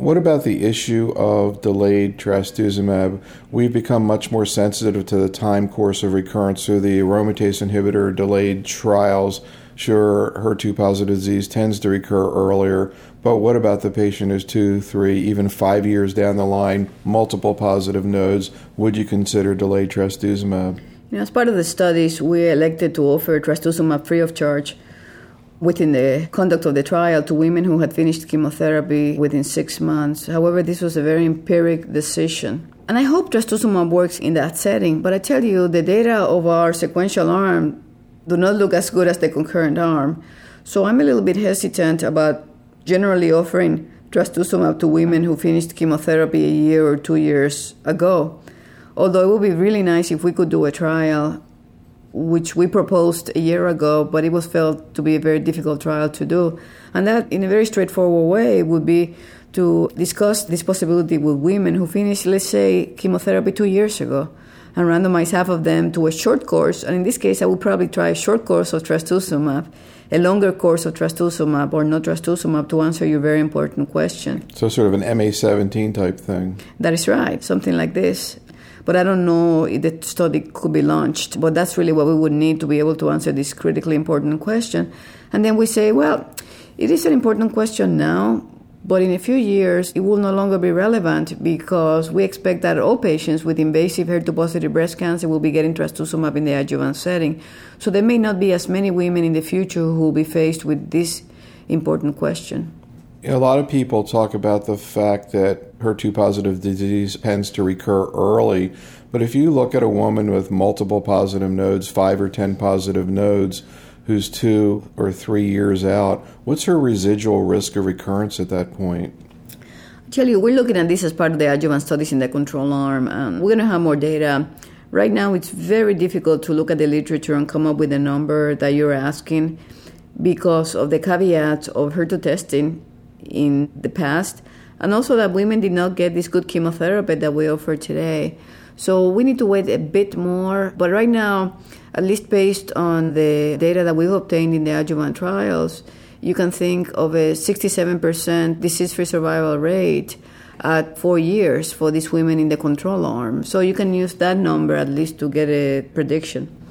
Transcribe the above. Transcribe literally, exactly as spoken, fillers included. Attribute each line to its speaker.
Speaker 1: What about the issue of delayed trastuzumab? We've become much more sensitive to the time course of recurrence through the aromatase inhibitor delayed trials. Sure, H E R two positive disease tends to recur earlier, but what about the patient who's two, three, even five years down the line, multiple positive nodes? Would you consider delayed trastuzumab?
Speaker 2: You know, as part of the studies, we elected to offer trastuzumab free of charge within the conduct of the trial to women who had finished chemotherapy within six months. However, this was a very empiric decision. And I hope trastuzumab works in that setting, but I tell you, the data of our sequential arm do not look as good as the concurrent arm. So I'm a little bit hesitant about generally offering trastuzumab to women who finished chemotherapy a year or two years ago. Although it would be really nice if we could do a trial, which we proposed a year ago, but it was felt to be a very difficult trial to do. And that, in a very straightforward way, would be to discuss this possibility with women who finished, let's say, chemotherapy two years ago, and randomize half of them to a short course. And in this case, I would probably try a short course of trastuzumab, a longer course of trastuzumab or no trastuzumab to answer your very important question.
Speaker 1: So sort of an M A seventeen type thing.
Speaker 2: That is right, something like this. But I don't know if the study could be launched. But that's really what we would need to be able to answer this critically important question. And then we say, well, it is an important question now, but in a few years, it will no longer be relevant because we expect that all patients with invasive H E R two positive breast cancer will be getting trastuzumab in the adjuvant setting. So there may not be as many women in the future who will be faced with this important question.
Speaker 1: A lot of people talk about the fact that H E R two positive disease tends to recur early, but if you look at a woman with multiple positive nodes, five or ten positive nodes, who's two or three years out, what's her residual risk of recurrence at that point?
Speaker 2: I tell you, we're looking at this as part of the adjuvant studies in the control arm, and we're going to have more data. Right now, it's very difficult to look at the literature and come up with a number that you're asking because of the caveats of H E R two testing in the past, and also that women did not get this good chemotherapy that we offer today. So we need to wait a bit more. But right now, at least based on the data that we've obtained in the adjuvant trials, you can think of a sixty-seven percent disease-free survival rate at four years for these women in the control arm. So you can use that number at least to get a prediction.